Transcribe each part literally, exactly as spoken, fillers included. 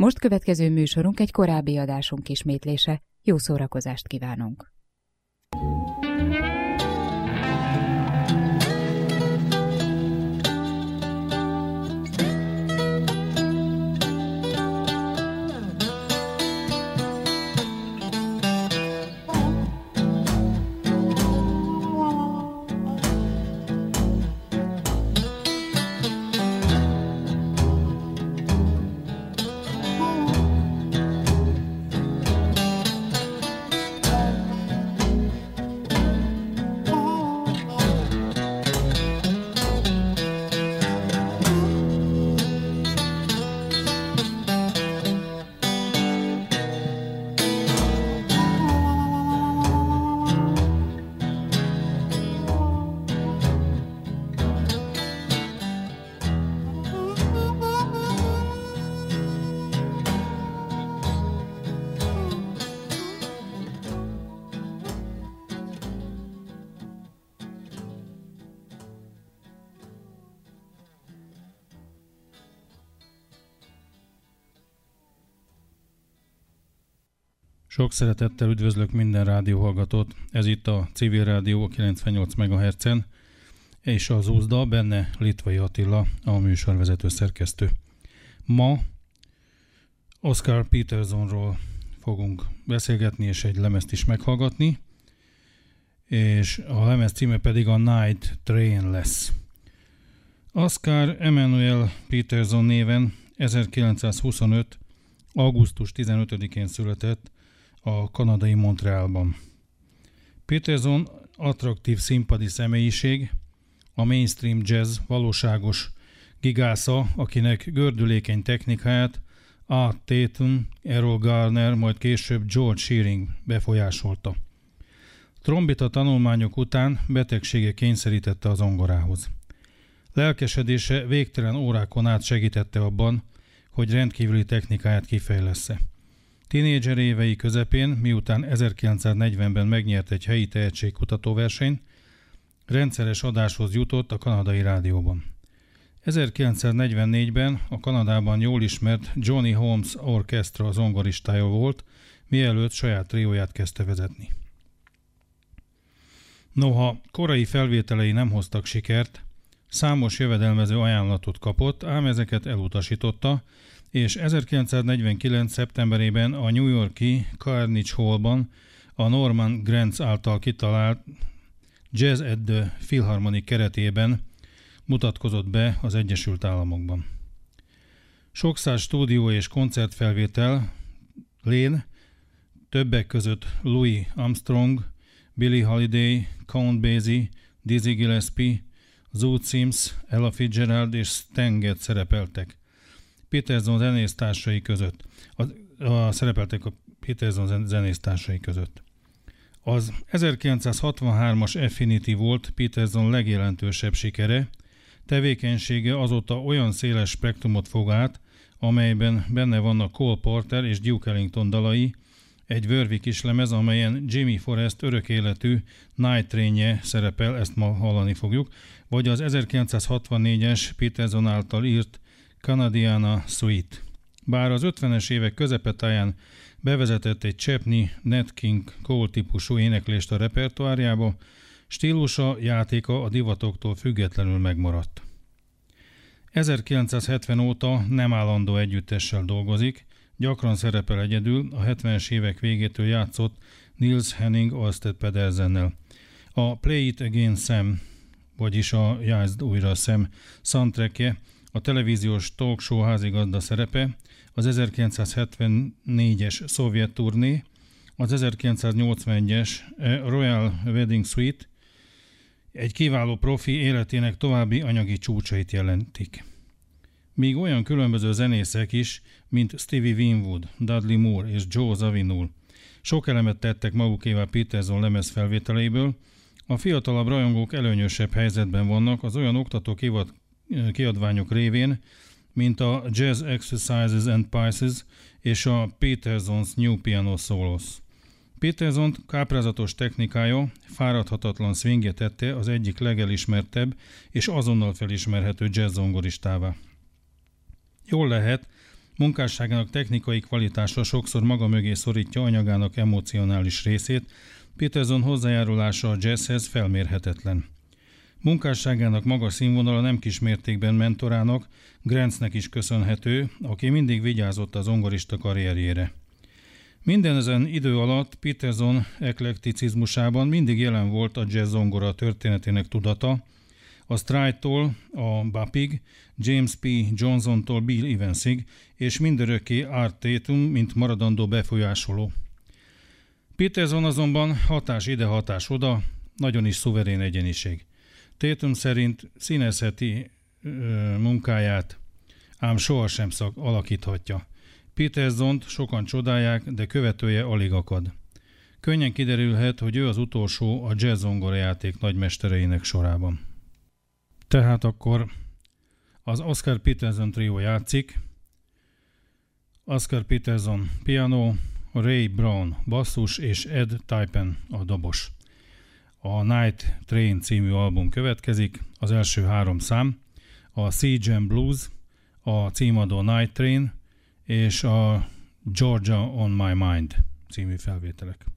Most következő műsorunk egy korábbi adásunk ismétlése. Jó szórakozást kívánunk! Sok szeretettel üdvözlök minden rádióhallgatót, ez itt a Civil Rádió a kilencvennyolc megahertzen, és az úzda, benne Litvai Attila, a műsorvezető szerkesztő. Ma Oscar Petersonról fogunk beszélgetni, és egy lemezt is meghallgatni, és a lemez címe pedig a Night Train lesz. Oscar Emanuel Peterson néven ezerkilencszázhuszonöt. augusztus tizenötödikén született a kanadai Montrealban. Peterson attraktív színpadi személyiség, a mainstream jazz valóságos gigásza, akinek gördülékeny technikáját Art Tatum, Errol Garner, majd később George Shearing befolyásolta. Trombita tanulmányok után betegsége kényszerítette a zongorához. Lelkesedése végtelen órákon át segítette abban, hogy rendkívüli technikáját kifejlessze. Tínédzser évei közepén, miután ezerkilencszáznegyvenben megnyert egy helyi tehetségkutatóversenyt, rendszeres adáshoz jutott a kanadai rádióban. ezerkilencszáznegyvennégyben a Kanadában jól ismert Johnny Holmes Orchestra zongoristája volt, mielőtt saját trióját kezdte vezetni. Noha korai felvételei nem hoztak sikert, számos jövedelmező ajánlatot kapott, ám ezeket elutasította, és ezerkilencszáznegyvenkilenc. szeptemberében a New York-i Carnegie Hallban a Norman Granz által kitalált Jazz at the Philharmonic keretében mutatkozott be az Egyesült Államokban. Sok száz stúdió és koncertfelvétel lén, többek között Louis Armstrong, Billie Holiday, Count Basie, Dizzy Gillespie, Zoot Sims, Ella Fitzgerald és Stan Getz szerepeltek. Peterson zenésztársai között. A, a, szerepeltek a Peterson zenésztársai között. Az ezerkilencszázhatvanhármas Affinity volt Peterson legjelentősebb sikere, tevékenysége azóta olyan széles spektrumot fog át, amelyben benne vannak Cole Porter és Duke Ellington dalai, egy Verve kislemez, amelyen Jimmy Forrest örök életű Night Train-je szerepel, ezt ma hallani fogjuk, vagy az ezerkilencszázhatvannégyes Peterson által írt Canadiana Suite. Bár az ötvenes évek közepetáján bevezetett egy Chapney, Nat King Cole típusú éneklést a repertoárjába, stílusa, játéka a divatoktól függetlenül megmaradt. ezerkilencszázhetven óta nem állandó együttessel dolgozik, gyakran szerepel egyedül, a hetvenes évek végétől játszott Nils Henning Olsted Pedersennel. A Play It Again Sam, vagyis a Játszd újra Sam soundtrackje, a televíziós talk show házigazda szerepe, az ezerkilencszázhetvennégyes szovjet turné, az ezerkilencszáznyolcvanegyes Royal Wedding Suite, egy kiváló profi életének további anyagi csúcsait jelentik. Míg olyan különböző zenészek is, mint Stevie Winwood, Dudley Moore és Joe Zawinul sok elemet tettek magukévá Peterson lemezfelvételeiből, a fiatalabb rajongók előnyösebb helyzetben vannak az olyan oktató kiadványok révén, mint a Jazz Exercises and Pieces és a Peterson's New Piano Solos. Peterson káprázatos technikája, fáradhatatlan swingje tette az egyik legelismertebb és azonnal felismerhető jazz zongoristává. Jól lehet, Munkásságának technikai kvalitása sokszor maga mögé szorítja anyagának emocionális részét, Peterson hozzájárulása a jazzhez felmérhetetlen. Munkásságának magas színvonala nem kis mértékben mentorának, Grantznek is köszönhető, aki mindig vigyázott az zongorista karrierjére. Minden ezen idő alatt Peterson eklekticizmusában mindig jelen volt a jazz zongora történetének tudata, a Stride-tól a Bapig, James P. Johnsontól Bill Evansig, és mindörökké Art Tatum, mint maradandó befolyásoló. Peterson azonban hatás ide, hatás oda, nagyon is szuverén egyéniség. Tatum szerint színezheti ö, munkáját, ám sohasem szak alakíthatja. Petersont sokan csodálják, de követője alig akad. Könnyen kiderülhet, hogy ő az utolsó a jazz zongorajáték nagymestereinek sorában. Tehát akkor az Oscar Peterson trió játszik, Oscar Peterson piano, Ray Brown basszus és Ed Typen a dobos. A Night Train című album következik, az első három szám, a Sea Jam Blues, a címadó Night Train és a Georgia on My Mind című felvételek.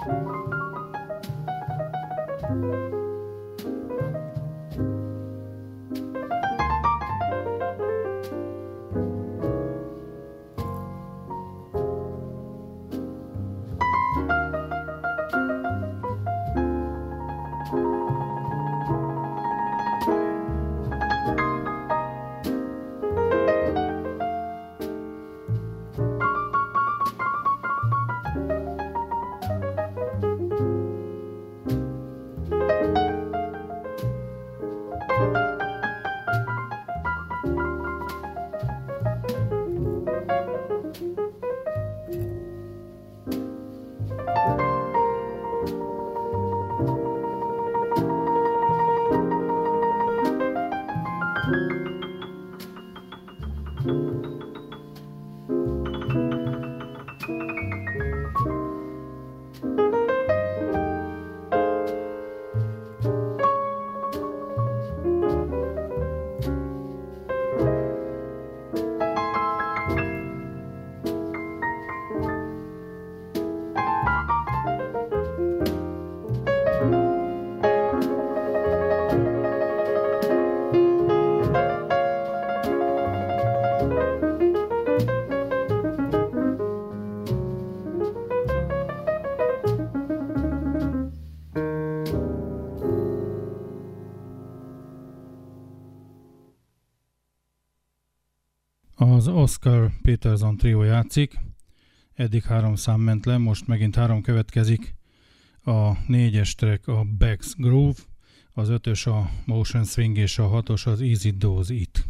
Az Oscar Peterson trió játszik, eddig három szám ment le, most megint három következik. A négyes track a Beck's Groove, az ötös a Motion Swing és a hatos az Easy Does It.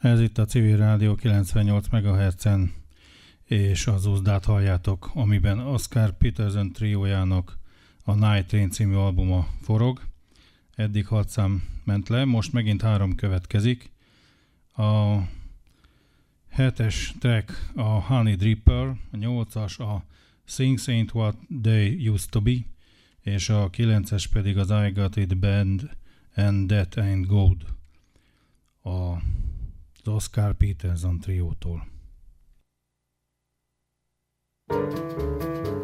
Ez itt a Civil Rádió kilencvennyolc megahertzen, és az Uzdát halljátok, amiben Oscar Peterson triójának a Night Train című albuma forog. Eddig hat szám ment le, most megint három következik. A hetes track a Honey Dripper, a nyolcas a Things Ain't What They Used To Be, és a kilences pedig az I Got It Bad and That Ain't Good, az Oscar Peterson triótól. Thank you.